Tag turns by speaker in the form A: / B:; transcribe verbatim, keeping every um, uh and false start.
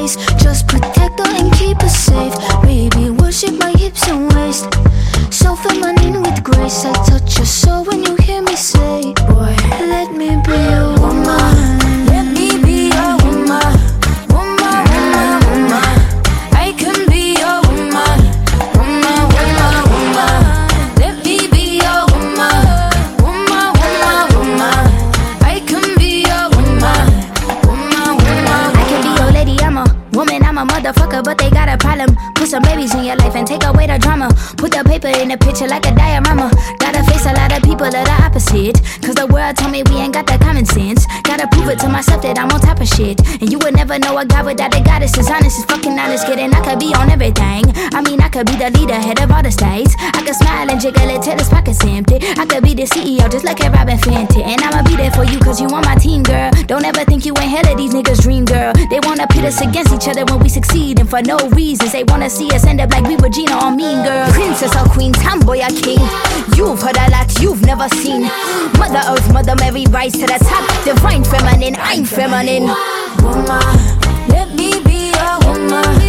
A: face. Just protect her and keep her safe. Baby, worship my hips and waist. So feminine with grace. I touch your soul when you hear me say, boy, let me be your woman. Let me be your woman. Woman, woman, woman. I can be your woman. Woman, woman, woman. Let me be your woman. Woman, woman, woman. I can be your woman. Woman, woman. I can be your lady, I'm a woman, I'm a motherfucker, but they got a problem. Put some babies in your life and take away the drama. Put the paper in the picture like a diorama. Gotta face a lot of people that are opposite, cause the world told me we ain't got that common sense. Gotta prove it to myself that I'm on top of shit. And you would never know a guy without a goddess is honest, is fucking honest. Kidding, I could be on everything. I mean, I could be the leader, head of all the states. I could smile and jiggle it till his pockets empty. I could be the C E O just like a Robin Fenty. And I'ma be there for you cause you on my team, girl. Don't ever think you ain't hell of these niggas' dream, girl. They wanna pit us against each other when we succeed, and for no reasons. They wanna see us end up like we were Gina or Mean Girl. Princess or queen, tomboy or king. You've heard a lot you've never seen. Mother Earth, Mother Mary, rise to the top. Divine feminine, I'm feminine. Woman, let me be a woman.